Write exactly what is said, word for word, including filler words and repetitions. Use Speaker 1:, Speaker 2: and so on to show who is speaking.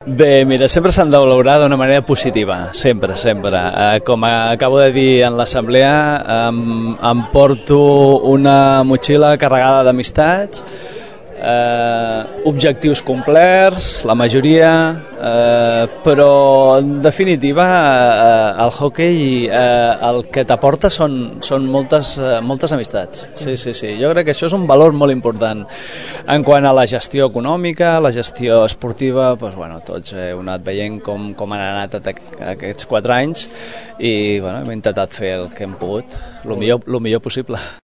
Speaker 1: Bé, mira, sempre s'han de valorar d'una manera positiva, sempre, sempre. Eh, com acabo de dir en l'assemblea, em, em porto una motxilla carregada d'amistats, eh, objectius complerts, la majoria, eh, però en definitiva eh, el hoquei eh, el que t'aporta són, són moltes, eh, moltes amistats. Sí, sí, sí. Jo crec que això és un valor molt important. En quant a la gestió econòmica, la gestió esportiva, doncs, bueno, tots heu anat veient com, com han anat aquests quatre anys i bueno, hem intentat fer el que hem pogut, el millor, el millor possible.